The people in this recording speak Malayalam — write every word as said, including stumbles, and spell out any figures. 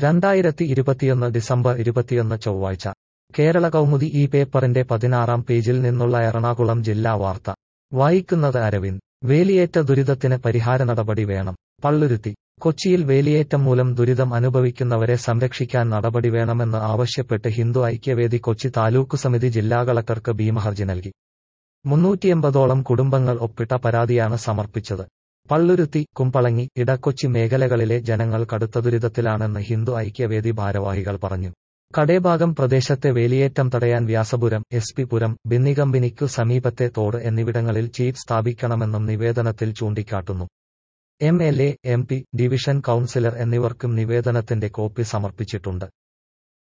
രണ്ടായിരത്തി ഇരുപത്തിയൊന്ന് ഡിസംബർ ഇരുപത്തിയൊന്ന് ചൊവ്വാഴ്ച കേരള കൗമുദി ഈ പേപ്പറിന്റെ പതിനാറാം പേജിൽ നിന്നുള്ള എറണാകുളം ജില്ലാ വാർത്ത വായിക്കുന്നത് അരവിന്ദ്. വേലിയേറ്റ ദുരിതത്തിന് പരിഹാര നടപടി വേണം. പള്ളുരുത്തി. കൊച്ചിയിൽ വേലിയേറ്റം മൂലം ദുരിതം അനുഭവിക്കുന്നവരെ സംരക്ഷിക്കാൻ നടപടി വേണമെന്ന് ആവശ്യപ്പെട്ട് ഹിന്ദു ഐക്യവേദി കൊച്ചി താലൂക്ക് സമിതി ജില്ലാ കളക്ടർക്ക് ഭീമഹർജി നൽകി. മുന്നൂറ്റിയമ്പതോളം കുടുംബങ്ങൾ ഒപ്പിട്ട പരാതിയാണ് സമർപ്പിച്ചത്. പള്ളുരുത്തി, കുമ്പളങ്ങി, ഇടക്കൊച്ചി മേഖലകളിലെ ജനങ്ങൾ കടുത്ത ദുരിതത്തിലാണെന്ന് ഹിന്ദു ഐക്യവേദി ഭാരവാഹികൾ പറഞ്ഞു. കടേഭാഗം പ്രദേശത്തെ വേലിയേറ്റം തടയാൻ വ്യാസപുരം, എസ് പി പുരം, ബിന്നികമ്പനിക്കു സമീപത്തെ തോട് എന്നിവിടങ്ങളിൽ ചീറ്റ് സ്ഥാപിക്കണമെന്നും നിവേദനത്തിൽ ചൂണ്ടിക്കാട്ടുന്നു. M L A, M P, division councillor എന്നിവർക്കും നിവേദനത്തിന്റെ കോപ്പി സമർപ്പിച്ചിട്ടുണ്ട്.